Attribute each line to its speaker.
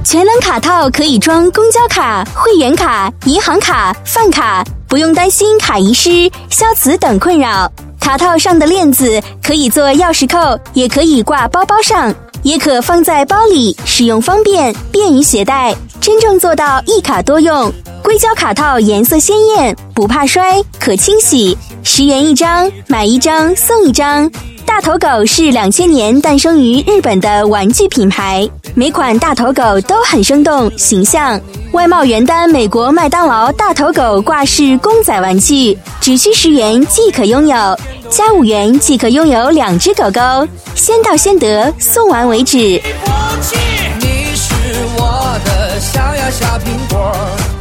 Speaker 1: 全能卡套可以装公交卡、会员卡、银行卡、饭卡，不用担心卡遗失、消磁等困扰。卡套上的链子可以做钥匙扣，也可以挂包包上，也可放在包里，使用方便，便于携带，真正做到一卡多用。硅胶卡套颜色鲜艳，不怕摔，可清洗，10元一张，买一张送一张。大头狗是2000年诞生于日本的玩具品牌，每款大头狗都很生动形象，外貌原单美国麦当劳大头狗挂饰公仔玩具，只需10元即可拥有，加5元即可拥有2只狗狗，先到先得，送完为止。
Speaker 2: 你是我的小呀小苹果。